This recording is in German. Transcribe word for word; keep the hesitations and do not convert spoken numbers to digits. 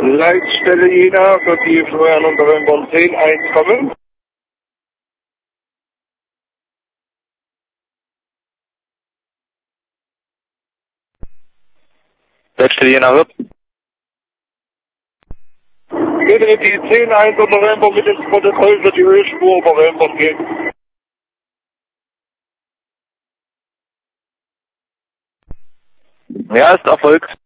Leitstelle Jena für die Florian und November zehn eins kommen. Leitstelle Jena wird. Bitte die zehn eins und November mit ins Protokoll für die Ölspur November gehen. Ja, ist erfolgt.